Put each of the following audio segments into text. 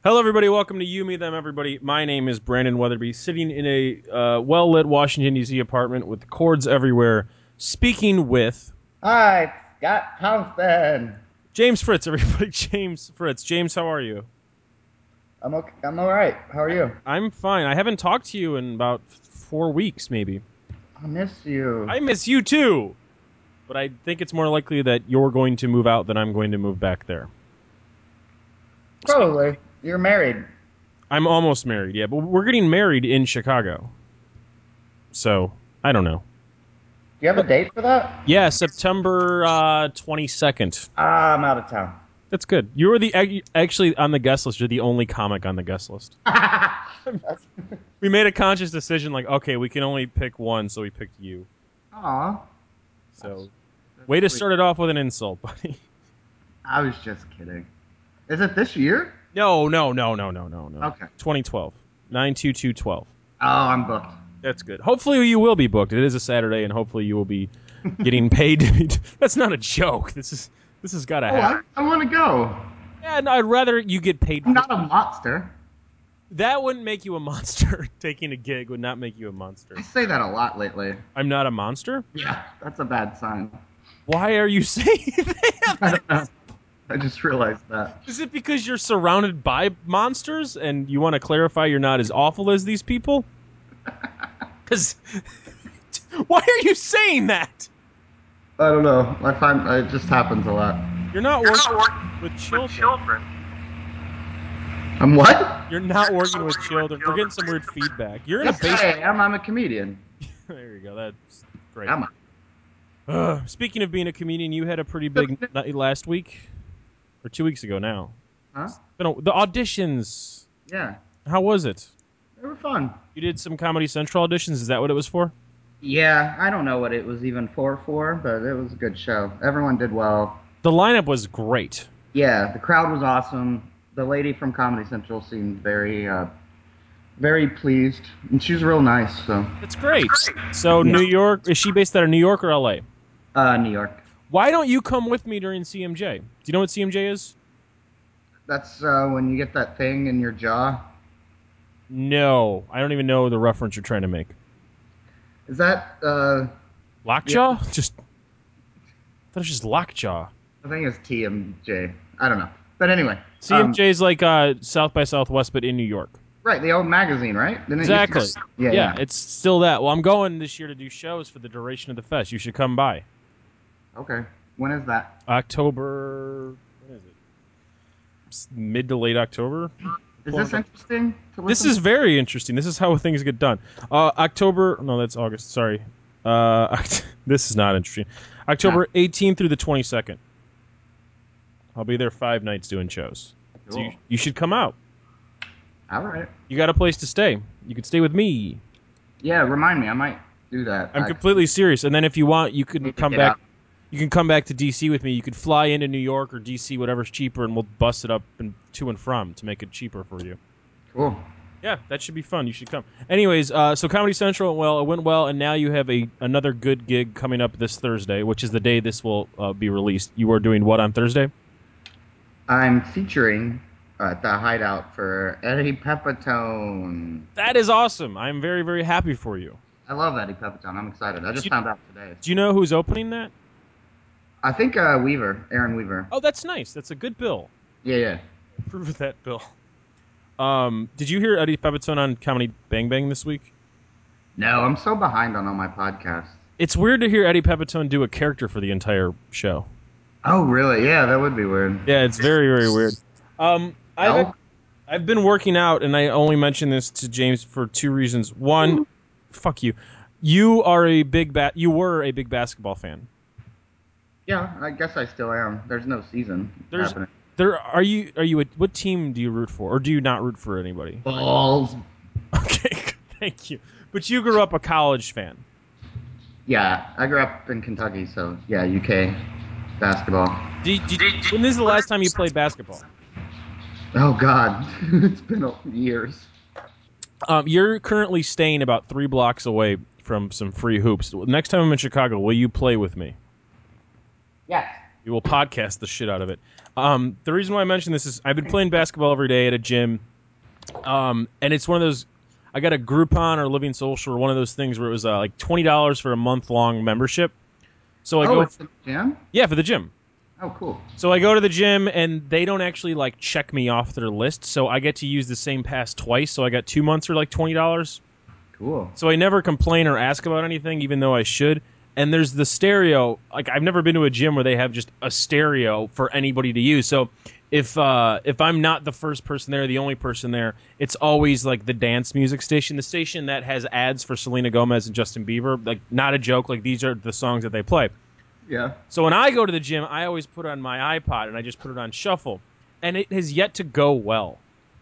Hello, everybody. Welcome to You, Me, Them, Everybody. My name is Brandon Weatherby, sitting in a well-lit Washington, D.C. apartment with cords everywhere, speaking with Hi, Scott Townsend. James Fritz, everybody. James Fritz. James, how are you? I'm okay. I'm all right. How are you? I'm fine. I haven't talked to you in about 4 weeks, maybe. I miss you. I miss you, too. But I think it's more likely that you're going to move out than I'm going to move back there. Probably. You're married. I'm almost married, yeah, but we're getting married in Chicago. So, I don't know. Do you have a date for that? Yeah, September 22nd. I'm out of town. That's good. You were actually on the guest list. You're the only comic on the guest list. That's, We made a conscious decision, like, okay, we can only pick one, so we picked you. aw, So, that's way to sweet. start it off with an insult, buddy. I was just kidding. Is it this year? No. Okay. 2012. 92212. Oh, I'm booked. That's good. Hopefully you will be booked. It is a Saturday, and hopefully you will be getting paid. That's not a joke. This has got to Oh, happen. I want to go. Yeah, no, I'd rather you get paid I'm for. not a monster. That wouldn't make you a monster. Taking a gig would not make you a monster. I say that a lot lately. I'm not a monster? Yeah, that's a bad sign. Why are you saying that? I don't know. I just realized that. Is it because you're surrounded by monsters and you want to clarify you're not as awful as these people? Because why are you saying that? I don't know. I find it just happens a lot. You're not working with children. I'm what? You're not working with children. We're getting some weird feedback. You're in a Yes, I basement. am. I'm a comedian. There you go. That's great. Am Speaking of being a comedian, you had a pretty I? big night last week, or 2 weeks ago now. Huh? The auditions. Yeah. How was it? They were fun. You did some Comedy Central auditions. Is that what it was for? Yeah, I don't know what it was even for, but it was a good show. Everyone did well. The lineup was great. Yeah, the crowd was awesome. The lady from Comedy Central seemed very pleased, and she was real nice. So, That's great. So yeah. New York, is she based out of New York or LA? New York. Why don't you come with me during CMJ? Do you know what CMJ is? That's when you get that thing in your jaw. No, I don't even know the reference you're trying to make. Is that yeah? Lockjaw? I thought it was just lockjaw. I think it's TMJ. I don't know. But anyway, CMJ is like South by Southwest, but in New York. right, the old magazine, right? Didn't it used to Exactly. Yeah, Yeah, yeah. it's still that. Well, I'm going this year to do shows for the duration of the fest. You should come by. Okay. When is that? October. When is it? Mid to late October. Is this interesting to This listen is to? very interesting. This is how things get done. October. No, that's August. Sorry. This is not interesting. Huh. October 18th through the 22nd. I'll be there 5 nights doing shows. So Cool. you should come out. All right. You got a place to stay. You could stay with me. Yeah, remind me. I might do that. I'm I completely serious. And then if you want, you can need to come get back. out. You can come back to DC with me. You could fly into New York or DC, whatever's cheaper, and we'll bust it up and to and from to make it cheaper for you. Cool. Yeah, that should be fun. You should come. Anyways, so Comedy Central, well, it went well, and now you have another good gig coming up this Thursday, which is the day this will be released. You are doing what on Thursday? I'm featuring at the Hideout for Eddie Pepitone. That is awesome. I'm very, very happy for you. I love Eddie Pepitone. I'm excited. I Do just you, found out today. do you know who's opening that? I think Aaron Weaver. Oh, that's nice. That's a good bill. Yeah, yeah. Approve that bill. Did you hear Eddie Pepitone on Comedy Bang Bang this week? No, I'm so behind on all my podcasts. It's weird to hear Eddie Pepitone do a character for the entire show. Oh, really? Yeah, that would be weird. Yeah, it's very, very weird. Elf? I've been working out, and I only mention this to James for 2 reasons. One, fuck you. You are a You were a big basketball fan. Yeah, I guess I still am. There's no season There's happening. there are you what team do you root for, or do you not root for anybody? Balls. Okay, thank you. But you grew up a college fan. Yeah, I grew up in Kentucky, so yeah, UK basketball. When is the last time you played basketball? Oh God, it's been years. You're currently staying about 3 blocks away from some free hoops. Next time I'm in Chicago, will you play with me? Yes. We will podcast the shit out of it. The reason why I mention this is I've been playing basketball every day at a gym, and it's one of those. I got a Groupon or Living Social or one of those things where it was like $20 for a month-long membership. So I go. It's the gym? Yeah, for the gym. Oh, cool. So I go to the gym, and they don't actually like check me off their list, so I get to use the same pass twice. So I got 2 months for like $20. Cool. So I never complain or ask about anything, even though I should. And there's the stereo. Like I've never been to a gym where they have just a stereo for anybody to use. So if I'm not the first person there, the only person there, it's always like the dance music station, the station that has ads for Selena Gomez and Justin Bieber. Like not a joke. Like these are the songs that they play. Yeah. So when I go to the gym, I always put on my iPod and I just put it on shuffle, and it has yet to go well.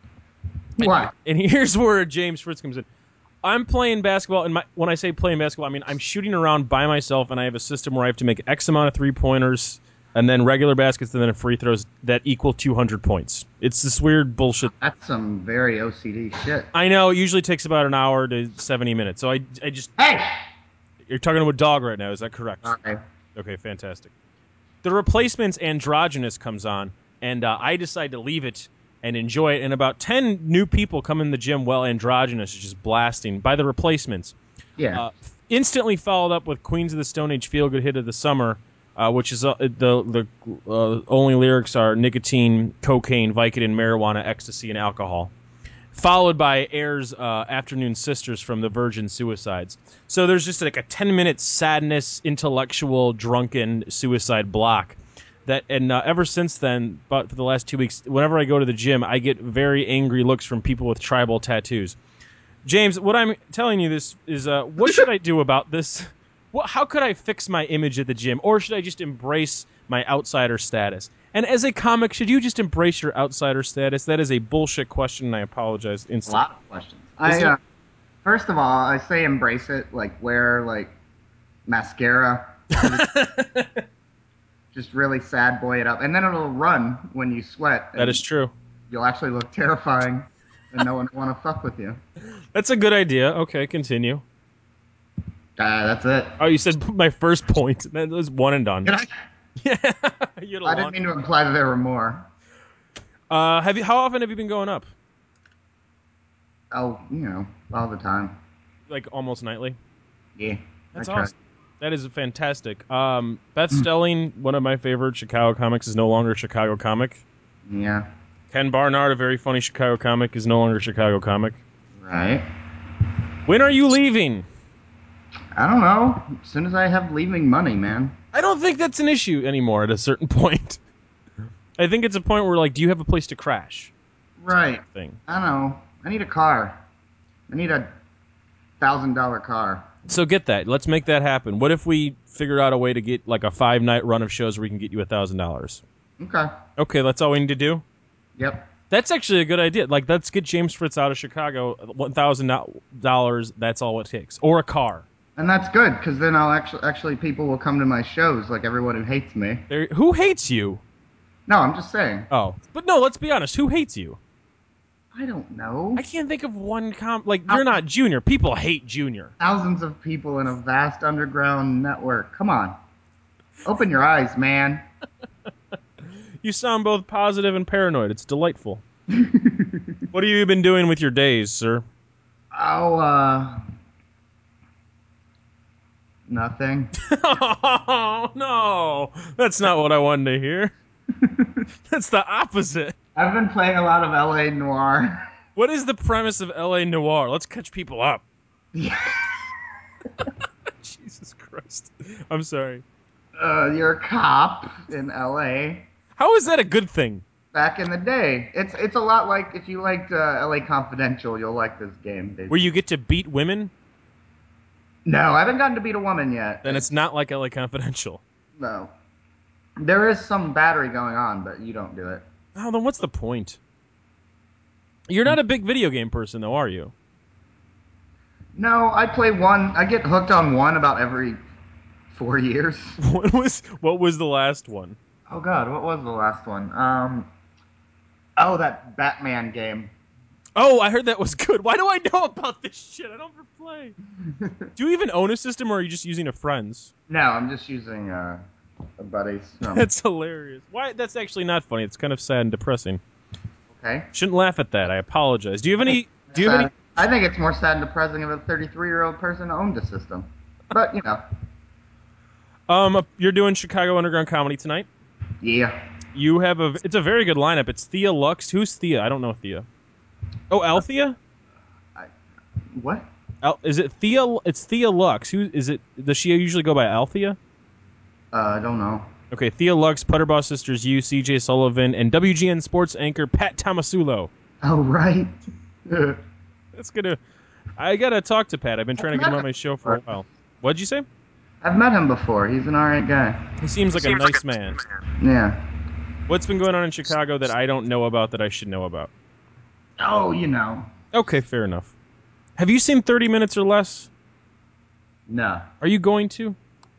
Why? And here's where James Fritz comes in. I'm playing basketball, and when I say playing basketball, I mean I'm shooting around by myself, and I have a system where I have to make X amount of three-pointers, and then regular baskets, and then free throws that equal 200 points. It's this weird bullshit. That's some very OCD shit. I know, it usually takes about an hour to 70 minutes, so I just... Hey! You're talking to a dog right now, is that correct? Okay. Okay, fantastic. The Replacements Androgynous comes on, and I decide to leave it and enjoy it, and about 10 new people come in the gym while Androgynous is just blasting by the Replacements. Yeah. Instantly followed up with Queens of the Stone Age feel-good hit of the summer, which is the only lyrics are nicotine, cocaine, Vicodin, marijuana, ecstasy, and alcohol. Followed by Air's Afternoon Sisters from the Virgin Suicides. So there's just like a 10-minute sadness, intellectual, drunken suicide block. And ever since then, but for the last 2 weeks, whenever I go to the gym, I get very angry looks from people with tribal tattoos. James, what I'm telling you this is, what should I do about this? How could I fix my image at the gym? Or should I just embrace my outsider status? And as a comic, should you just embrace your outsider status? That is a bullshit question, and I apologize A instantly. lot of questions. First of all, I say embrace it. Like wear like mascara. Just really sad boy it up, and then it'll run when you sweat. That is true. You'll actually look terrifying, and no one will want to fuck with you. That's a good idea. Okay, continue. That's it. Oh, you said my first point. That was one and done. Did I? Yeah. I didn't mean to imply that there were more. How often have you been going up? Oh, all the time. Like almost nightly? Yeah. That's I try. awesome. That is fantastic. Beth Stelling, one of my favorite Chicago comics, is no longer a Chicago comic. Yeah. Ken Barnard, a very funny Chicago comic, is no longer a Chicago comic. Right. When are you leaving? I don't know. As soon as I have leaving money, man. I don't think that's an issue anymore at a certain point. I think it's a point where, like, do you have a place to crash? Right. Thing. I don't know. I need a car. I need a $1,000 car. So get that. Let's make that happen. What if we figure out a way to get, like, a 5-night run of shows where we can get you $1,000? Okay. Okay, that's all we need to do? Yep. That's actually a good idea. Like, let's get James Fritz out of Chicago. $1,000, that's all it takes. Or a car. And that's good, because then I'll actually people will come to my shows, like everyone who hates me. Who hates you? No, I'm just saying. Oh. But no, let's be honest. Who hates you? I don't know. I can't think of one like, you're not Junior. People hate Junior. Thousands of people in a vast underground network. Come on. Open your eyes, man. You sound both positive and paranoid. It's delightful. What have you been doing with your days, sir? Oh, nothing. Oh, no. That's not what I wanted to hear. That's the opposite. I've been playing a lot of LA Noir. What is the premise of LA Noir? Let's catch people up. Jesus Christ. I'm sorry. You're a cop in LA. How is that a good thing? Back in the day. It's a lot like, if you liked LA Confidential, you'll like this game. Basically. Where you get to beat women? No, I haven't gotten to beat a woman yet. Then it's not like LA Confidential. No. There is some battery going on, but you don't do it. Oh, then what's the point? You're not a big video game person, though, are you? No, I play one. I get hooked on one about every 4 years. What was the last one? Oh God, what was the last one? That Batman game. Oh, I heard that was good. Why do I know about this shit? I don't ever play. Do you even own a system, or are you just using a friend's? No, I'm just using buddies. That's hilarious. Why? That's actually not funny. It's kind of sad and depressing. Okay. Shouldn't laugh at that. I apologize. Do you have any? Do you have any? I think it's more sad and depressing if a 33-year-old person owned a system. But, You're doing Chicago Underground Comedy tonight. yeah. You have a. It's a very good lineup. It's Thea Lux. Who's Thea? I don't know Thea. Oh, Althea. What? Is it Thea? It's Thea Lux. Who is it? Does she usually go by Althea? I don't know. Okay, Thea Lux, Putterboss Sisters, you, CJ Sullivan, and WGN Sports anchor Pat Tomasulo. Oh, right. That's gonna. I gotta talk to Pat. I've been trying to get him on my show for a while. What'd you say? I've met him before. He's an alright guy. He seems like a nice man. Yeah. What's been going on in Chicago that I don't know about that I should know about? Oh, Okay, fair enough. Have you seen 30 Minutes or Less? No. Are you going to?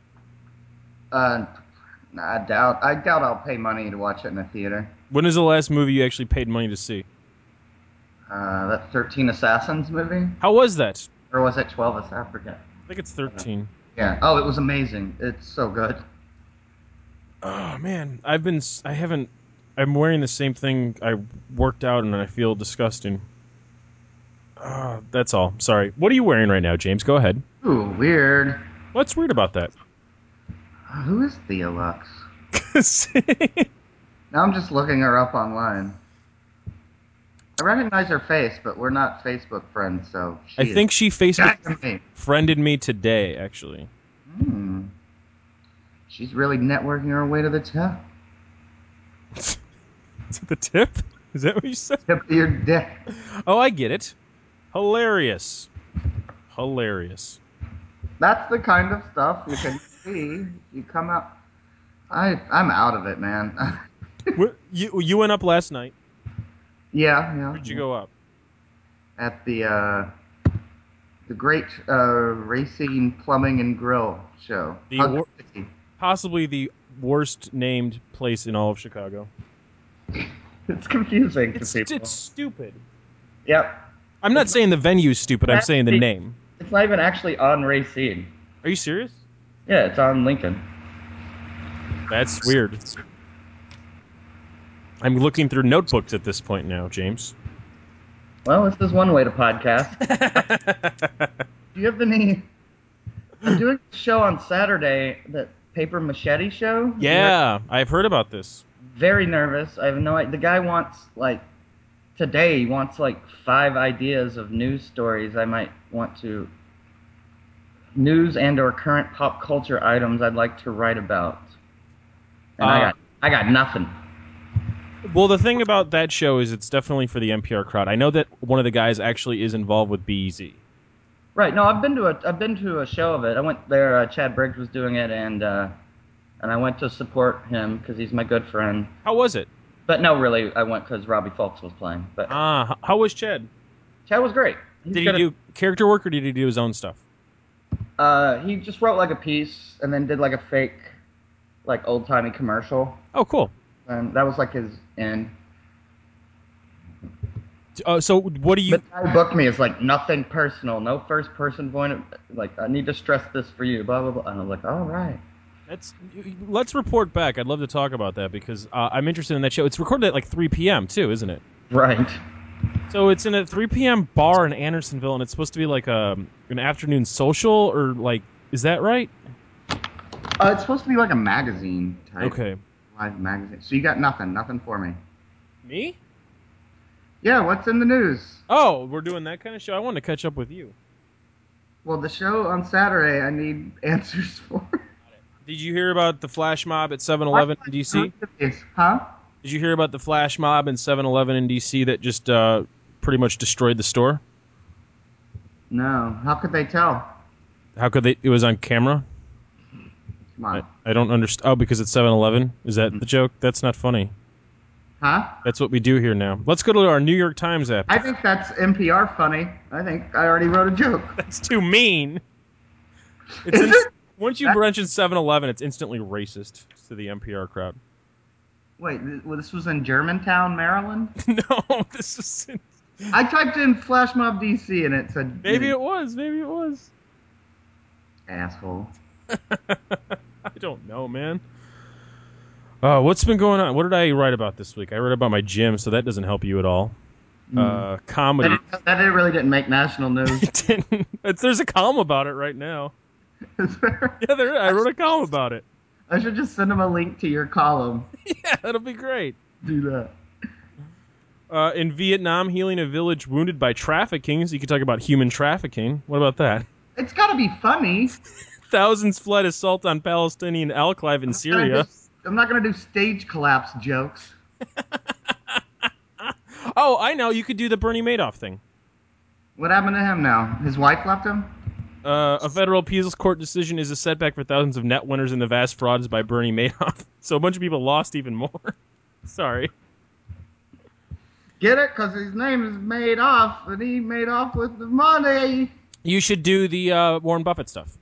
I doubt I'll pay money to watch it in a theater. When is the last movie you actually paid money to see? That 13 Assassins movie? How was that? Or was it 12 Assassins? I forget. I think it's 13. Yeah. Oh, it was amazing. It's so good. Oh, man. I'm wearing the same thing I worked out and I feel disgusting. That's all. Sorry. What are you wearing right now, James? Go ahead. Ooh, weird. What's weird about that? Who is Thea Lux? Now I'm just looking her up online. I recognize her face, but we're not Facebook friends, so I think she Facebook friended me today, actually. She's really networking her way to the top. Is it the tip? Is that what you said? Tip of your dick. Oh, I get it. Hilarious. That's the kind of stuff you can see. You come out. I'm out of it, man. You went up last night. Yeah. Where'd you go up? At the Great Racing Plumbing and Grill show. Possibly the worst named place in all of Chicago. It's confusing to people. It's stupid. Yep. I'm not saying the venue's stupid. I'm saying the name. It's not even actually on Racine. Are you serious? Yeah, it's on Lincoln. That's weird. I'm looking through notebooks at this point now, James. Well, this is one way to podcast. Do you have any... I'm doing a show on Saturday, the Paper Machete show. Yeah, I've heard about this. Very nervous. I have no idea. The guy wants, today, he wants, 5 ideas of news stories I might want to... News and or current pop culture items I'd like to write about. And I got nothing. Well, the thing about that show is it's definitely for the NPR crowd. I know that one of the guys actually is involved with BEZ. Right. No, I've been to a show of it. I went there. Chad Briggs was doing it, and I went to support him because he's my good friend. How was it? But no, really, I went because Robbie Fulks was playing. But how was Chad? Chad was great. Did he do character work or did he do his own stuff? He just wrote a piece and then did a fake, old timey commercial. Oh, cool. And that was his end. So what do you? But the guy booked me as nothing personal, no first person point. I need to stress this for you, blah blah blah. And I was all right. Let's report back. I'd love to talk about that because I'm interested in that show. It's recorded at 3 p.m. too, isn't it? Right. So it's in a 3 p.m. bar in Andersonville, and it's supposed to be an afternoon social, or is that right? It's supposed to be a magazine type. Okay. Live magazine. So you got nothing for me. Me? Yeah, what's in the news? Oh, we're doing that kind of show? I wanted to catch up with you. Well, the show on Saturday, I need answers for. Did you hear about the flash mob at 7-Eleven in D.C.? Huh? Did you hear about the flash mob in 7-Eleven in D.C. that just pretty much destroyed the store? No. How could they tell? How could they? It was on camera? Come on. I don't understand. Oh, because it's 7-Eleven? Is that the joke? That's not funny. Huh? That's what we do here now. Let's go to our New York Times app. I think that's NPR funny. I think I already wrote a joke. That's too mean. Once you mention 7-Eleven, it's instantly racist to the NPR crowd. Wait, this was in Germantown, Maryland? No, this was in... I typed in Flash Mob DC and it said... Maybe it was. Asshole. I don't know, man. What's been going on? What did I write about this week? I wrote about my gym, so that doesn't help you at all. Comedy. That really didn't make national news. It didn't. There's a column about it right now. Yeah, I wrote a column about it. I should just send him a link to your column. Yeah, that'll be great. Do that. In Vietnam, healing a village wounded by trafficking. So you could talk about human trafficking. What about that? It's got to be funny. Thousands fled assault on Palestinian Al-Clive in Syria. I'm not going to do stage collapse jokes. Oh, I know. You could do the Bernie Madoff thing. What happened to him now? His wife left him? A federal appeals court decision is a setback for thousands of net winners in the vast frauds by Bernie Madoff. So a bunch of people lost even more. Sorry. Get it? Because his name is Madoff, and he made off with the money. You should do the Warren Buffett stuff.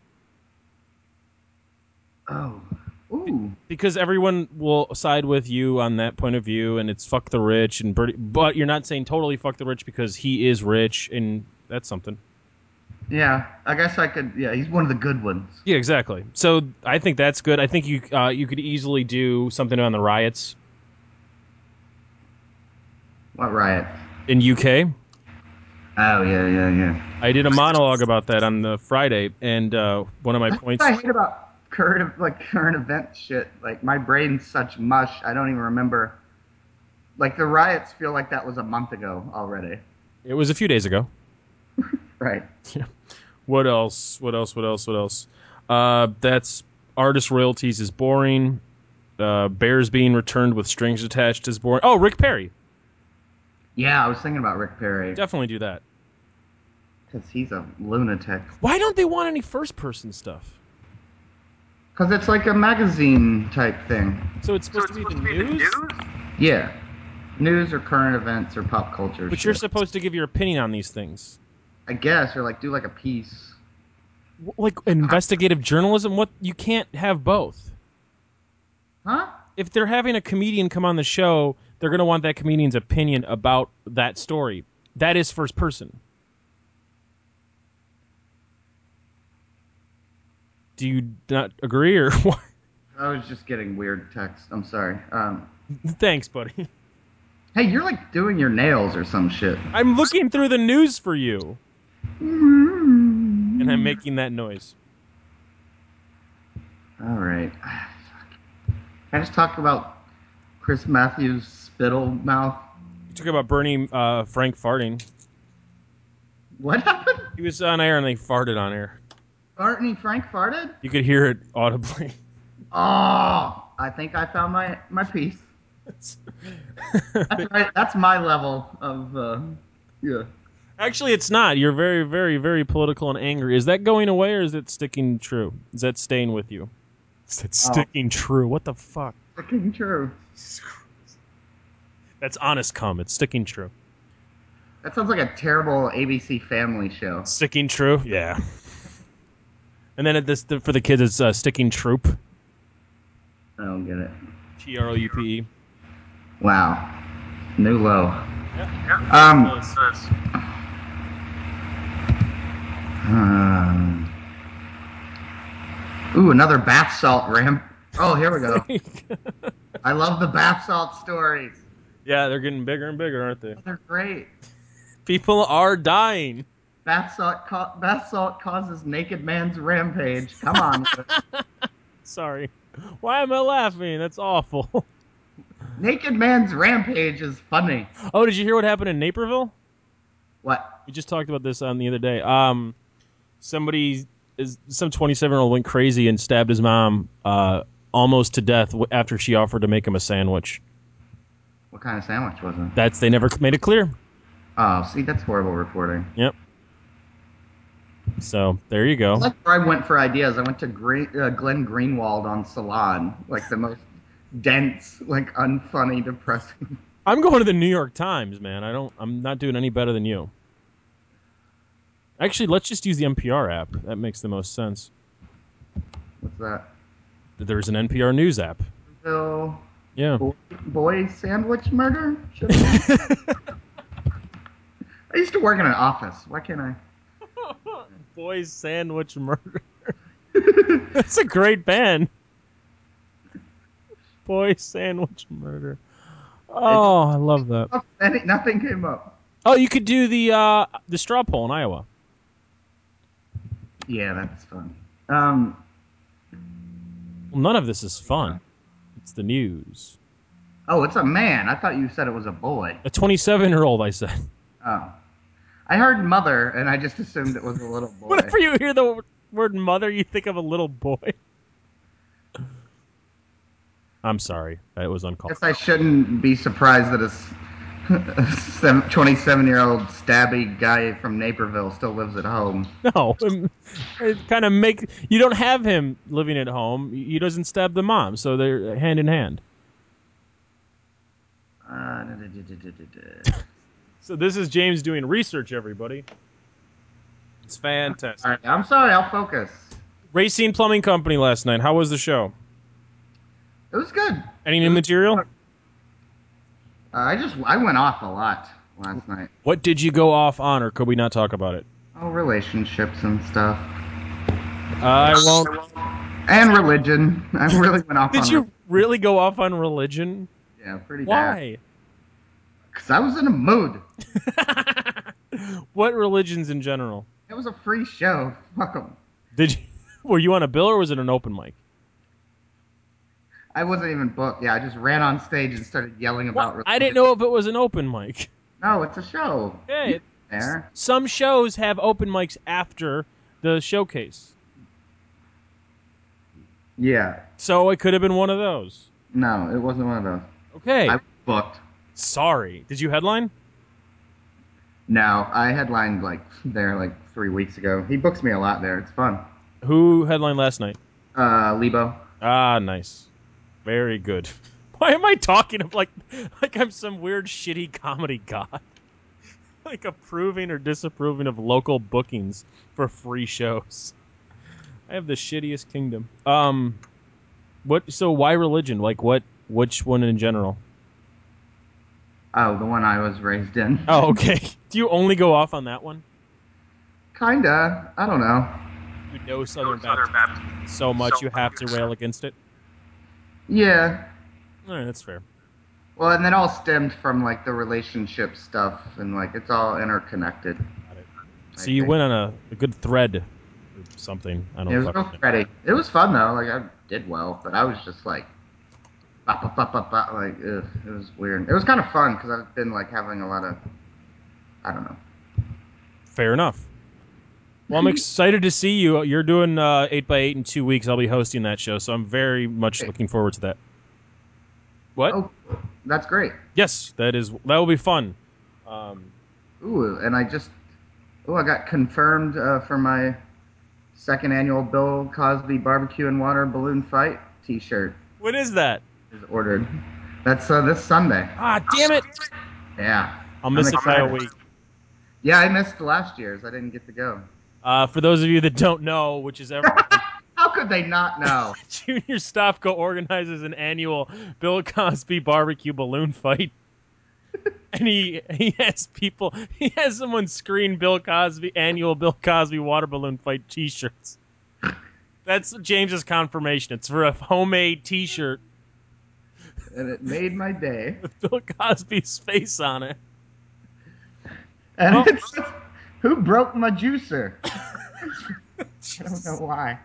Oh. Ooh. Because everyone will side with you on that point of view, and it's fuck the rich, and Bernie, but you're not saying totally fuck the rich because he is rich, and that's something. Yeah, I guess I could. Yeah, he's one of the good ones. Yeah, exactly. So I think that's good. I think you could easily do something on the riots. What riot? In UK. Oh, yeah. I did a monologue about that on the Friday, and one of my points. I hate about current event shit. Like, my brain's such mush. I don't even remember. Like, the riots feel like that was a month ago already. It was a few days ago. Right. Yeah. What else? That's artist royalties is boring. Bears being returned with strings attached is boring. Oh, Rick Perry. Yeah, I was thinking about Rick Perry. Definitely do that. Because he's a lunatic. Why don't they want any first-person stuff? Because it's like a magazine type thing. So it's supposed to be the news? Yeah. News or current events or pop culture. But you're supposed to give your opinion on these things. I guess, or like do like a piece. Like investigative journalism? What? You can't have both. Huh? If they're having a comedian come on the show, they're going to want that comedian's opinion about that story. That is first person. Do you not agree, or what? I was just getting weird text. I'm sorry. Thanks, buddy. Hey, you're like doing your nails or some shit. I'm looking through the news for you. And I'm making that noise. All right. Can I just talk about Chris Matthews' spittle mouth? You talk about Bernie Frank farting. What happened? He was on air and they farted on air. Barney Frank farted? You could hear it audibly. Oh, I think I found my piece. That's right. That's my level of yeah. Actually, it's not. You're very, very, very political and angry. Is that going away or is it sticking true? Is that staying with you? Is that sticking true? What the fuck? Sticking true. That's honest cum. It's sticking true. That sounds like a terrible ABC Family show. Sticking true? Yeah. And then for the kids, it's sticking troop. I don't get it. TROUPE. Wow. New low. Yeah. Ooh, another bath salt ramp. Oh, here we go. I love the bath salt stories. Yeah, they're getting bigger and bigger, aren't they? They're great. People are dying. Bath salt causes naked man's rampage. Come on. Sorry. Why am I laughing? That's awful. Naked man's rampage is funny. Oh, did you hear what happened in Naperville? What? We just talked about this on the other day. Some 27-year-old went crazy and stabbed his mom almost to death after she offered to make him a sandwich. What kind of sandwich was it? They never made it clear. Oh, see, that's horrible reporting. Yep. So there you go. That's where I went for ideas. I went to Glenn Greenwald on Salon, like the most dense, like unfunny, depressing. I'm going to the New York Times, man. I'm not doing any better than you. Actually, let's just use the NPR app. That makes the most sense. What's that? There's an NPR News app. So, Yeah. Boy sandwich murder? I used to work in an office. Why can't I? Boys Sandwich Murder. That's a great band. Boy sandwich murder. Oh, I love that. Nothing came up. Oh, you could do the straw poll in Iowa. Yeah, that's fun. Well, none of this is fun. It's the news. Oh, it's a man. I thought you said it was a boy. A 27-year-old, I said. Oh. I heard mother, and I just assumed it was a little boy. Whenever you hear the word mother, you think of a little boy. I'm sorry. That was uncalled. I guess I shouldn't be surprised that a 27-year-old stabby guy from Naperville still lives at home. No. It kind of make... You don't have him living at home. He doesn't stab the mom, so they're hand in hand. So this is James doing research, everybody. It's fantastic. All right, I'm sorry, I'll focus. Racine Plumbing Company last night. How was the show? It was good. Any new material? I went off a lot last night. What did you go off on, or could we not talk about it? Oh, relationships and stuff. I won't. And religion. I really went off on Did you really go off on religion? Yeah, pretty bad. Why? Because I was in a mood. What religions in general? It was a free show. Fuck 'em. Did you? Were you on a bill or was it an open mic? I wasn't even booked. Yeah, I just ran on stage and started yelling about religion. I didn't know if it was an open mic. No, it's a show. Hey, There. some shows have open mics after the showcase. Yeah. So it could have been one of those. No, it wasn't one of those. Okay. I booked. Sorry. Did you headline? No, I headlined there 3 weeks ago. He books me a lot there. It's fun. Who headlined last night? Lebo. Ah, nice. Very good. Why am I talking of like I'm some weird shitty comedy god? Like approving or disapproving of local bookings for free shows. I have the shittiest kingdom. So why religion? Like which one in general? Oh, the one I was raised in. Oh, okay. Do you only go off on that one? Kinda. I don't know. You know Southern Baptist so much you have to rail against it? Yeah. All right, that's fair. Well, and it all stemmed from the relationship stuff, and it's all interconnected. Got it. So you went on a good thread or something. I don't know. It was real thready. It was fun though. I did well, but I was just ugh, it was weird. It was kind of fun because I've been having a lot of, I don't know. Fair enough. Well, I'm excited to see you. You're doing 8x8 in 2 weeks. I'll be hosting that show, so I'm very much looking forward to that. What? Oh, that's great. Yes, that will be fun. Ooh, and I got confirmed for my second annual Bill Cosby Barbecue and Water Balloon Fight T-shirt. When is that? Is ordered. That's this Sunday. Ah, damn it! Yeah. I'll miss it by a week. Yeah, I missed last year's. I didn't get to go. For those of you that don't know, which is everyone, how could they not know? Junior Stopko organizes an annual Bill Cosby barbecue balloon fight. And he has someone screen annual Bill Cosby water balloon fight T-shirts. That's James's confirmation. It's for a homemade T-shirt. And it made my day. With Bill Cosby's face on it. And it's who broke my juicer? I don't know why.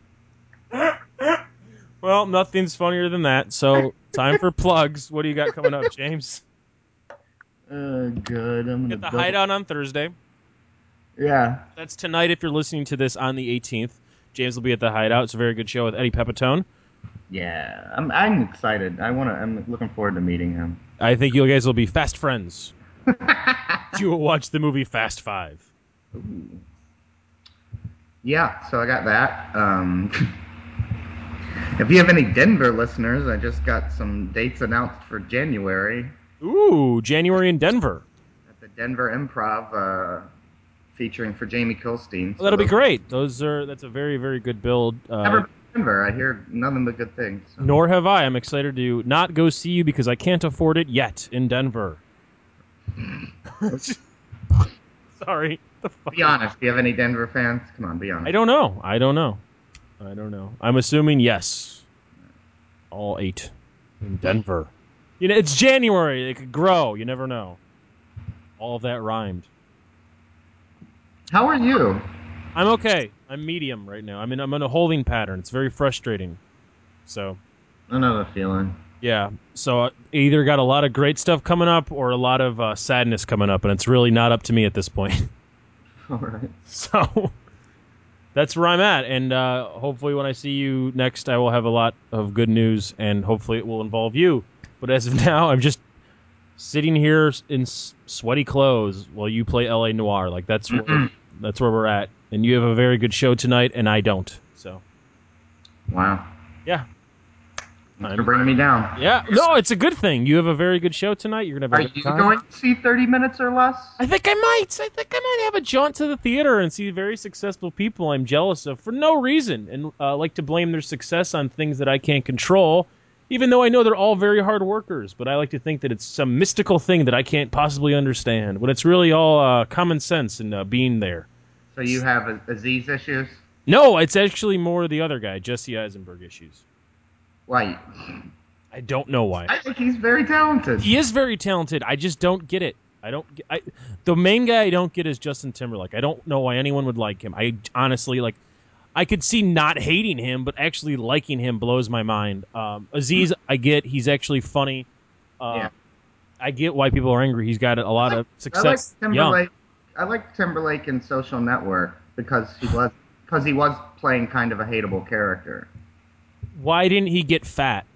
Well, nothing's funnier than that. So, time for plugs. What do you got coming up, James? Good. I'm Get the Hideout on Thursday. Yeah. That's tonight if you're listening to this on the 18th. James will be at the Hideout. It's a very good show with Eddie Pepitone. Yeah. I'm excited. I'm looking forward to meeting him. I think you guys will be fast friends. You will watch the movie Fast 5. Ooh. Yeah, so I got that. If you have any Denver listeners, I just got some dates announced for January. Ooh, January in Denver. At the Denver Improv, featuring for Jamie Kilstein. Well, that'll be great. That's a very, very good build. Never been to Denver. I hear nothing but good things. So. Nor have I. I'm excited to not go see you because I can't afford it yet in Denver. Sorry. Be honest. Do you have any Denver fans? Come on, be honest. I don't know. I'm assuming yes. All 8. In Denver. You know, it's January. It could grow. You never know. All of that rhymed. How are you? I'm okay. I'm medium right now. I'm in a holding pattern. It's very frustrating. So, I know the feeling. yeah. So either got a lot of great stuff coming up or a lot of sadness coming up, and it's really not up to me at this point. All right. So that's where I'm at, and hopefully when I see you next, I will have a lot of good news, and hopefully it will involve you. But as of now, I'm just sitting here in sweaty clothes while you play L.A. Noire. Like that's where we're at, and you have a very good show tonight, and I don't. So Wow. yeah. Thanks for bringing me down. Yeah, no, it's a good thing. You have a very good show tonight. You're gonna have a Are good you time. going to see 30 Minutes or Less? I think I might have a jaunt to the theater and see very successful people I'm jealous of for no reason, and like to blame their success on things that I can't control, even though I know they're all very hard workers. But I like to think that it's some mystical thing that I can't possibly understand, when it's really all common sense and being there. So you have Aziz issues? No, it's actually more the other guy, Jesse Eisenberg issues. Why? I don't know why. I think he's very talented. He is very talented. I just don't get it. The main guy I don't get is Justin Timberlake. I don't know why anyone would like him. I honestly, like, I could see not hating him, but actually liking him blows my mind. Aziz, I get. He's actually funny. Yeah. I get why people are angry. He's got a lot of I like success. Timberlake. I like Timberlake in Social Network because he was playing kind of a hateable character. Why didn't he get fat?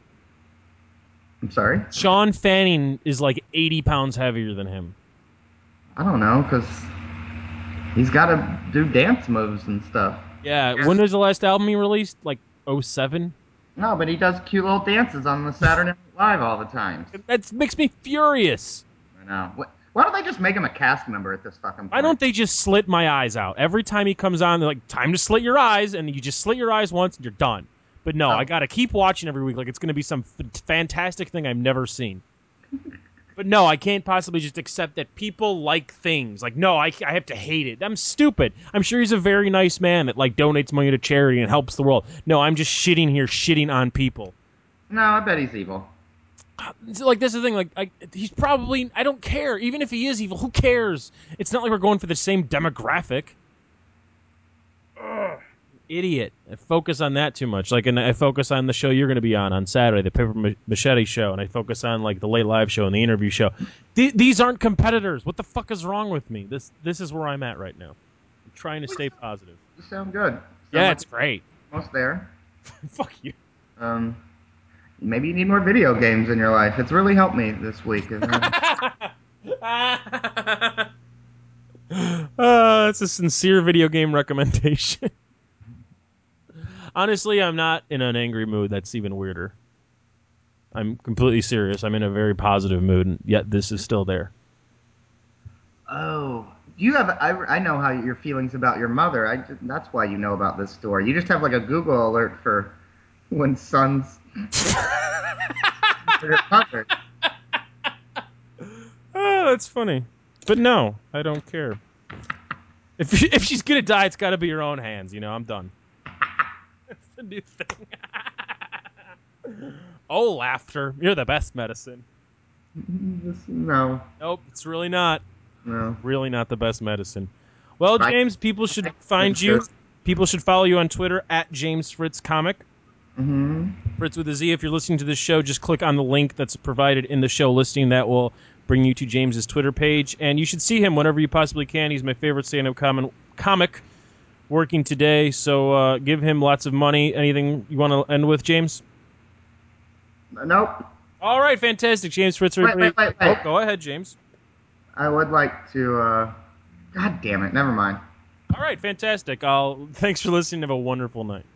I'm sorry? Sean Fanning is like 80 pounds heavier than him. I don't know, because he's got to do dance moves and stuff. Yeah, when was the last album he released? Like 07? No, but he does cute little dances on the Saturday Night Live all the time. That makes me furious. I know. Why don't they just make him a cast member at this fucking point? Why don't they just slit my eyes out? Every time he comes on, they're like, time to slit your eyes, and you just slit your eyes once and you're done. But no, I gotta keep watching every week like it's gonna be some fantastic thing I've never seen. But no, I can't possibly just accept that people like things. Like, no, I have to hate it. I'm stupid. I'm sure he's a very nice man that, like, donates money to charity and helps the world. No, I'm just shitting on people. No, I bet he's evil. Like, this is the thing. Like, he's probably... I don't care. Even if he is evil, who cares? It's not like we're going for the same demographic. Ugh. Idiot. I focus on that too much. Like, and I focus on the show you're going to be on Saturday, the Paper Machete show, and I focus on, like, the Late Live show and the interview show. These aren't competitors. What the fuck is wrong with me? This is where I'm at right now. I'm trying to stay positive. You sound good. Yeah, it's great. Almost there. Fuck you. Maybe you need more video games in your life. It's really helped me this week. That's a sincere video game recommendation. Honestly, I'm not in an angry mood. That's even weirder. I'm completely serious. I'm in a very positive mood, and yet this is still there. Oh, you have. I know how your feelings about your mother. That's why you know about this story. You just have like a Google alert for when sons for your mother. Oh, that's funny. But no, I don't care. If she's gonna die, it's got to be her own hands. You know, I'm done. That's the new thing. Oh, laughter. You're the best medicine. No. Nope, it's really not. No. Really not the best medicine. Well, James, people should find you. People should follow you on Twitter at James Fritz Comic. Fritz with a Z. If you're listening to this show, just click on the link that's provided in the show listing. That will bring you to James's Twitter page. And you should see him whenever you possibly can. He's my favorite stand-up comic working today. So give him lots of money. Anything you want to end with, James? Nope. All right, fantastic. James Fritz. Wait. Oh, go ahead, James. I would like to... God damn it. Never mind. All right, fantastic. Thanks for listening. Have a wonderful night.